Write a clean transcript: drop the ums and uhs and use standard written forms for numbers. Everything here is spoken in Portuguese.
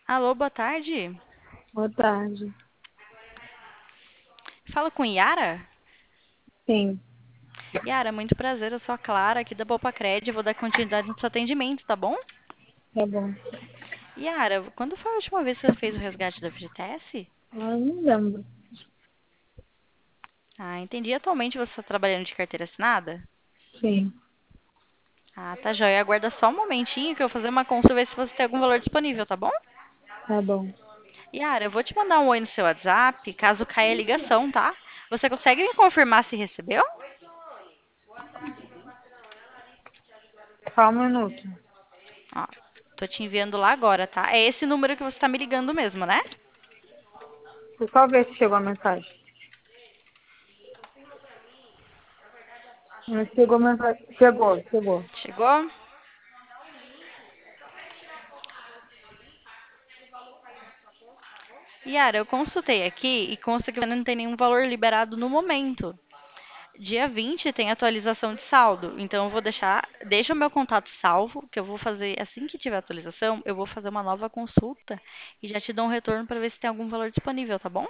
Alô, boa tarde. Boa tarde. Fala com Yara? Sim, Yara, muito prazer, eu sou a Clara, aqui da Cred. Vou dar continuidade no seu atendimento, tá bom? tá bom. Yara, quando foi a última vez que você fez o resgate da FGTS? Não lembro. Ah, entendi. Atualmente você está trabalhando de carteira assinada? Sim, Ah, tá joia. Aguarda só um momentinho que eu vou fazer uma consulta ver se você tem algum valor disponível, tá bom? tá bom. Yara, eu vou te mandar um oi no seu WhatsApp, caso caia a ligação, tá? Você consegue me confirmar se recebeu? Só um minuto. Ó, tô te enviando lá agora, tá? É esse número que você tá me ligando mesmo, né? Deixa eu só ver se chegou a mensagem. Não chegou a mensagem. Chegou. Chegou? Yara, eu consultei aqui e consta que não tem nenhum valor liberado no momento. Dia 20 tem atualização de saldo, então eu vou deixa o meu contato salvo, que eu vou fazer, assim que tiver atualização, eu vou fazer uma nova consulta e já te dou um retorno para ver se tem algum valor disponível, tá bom?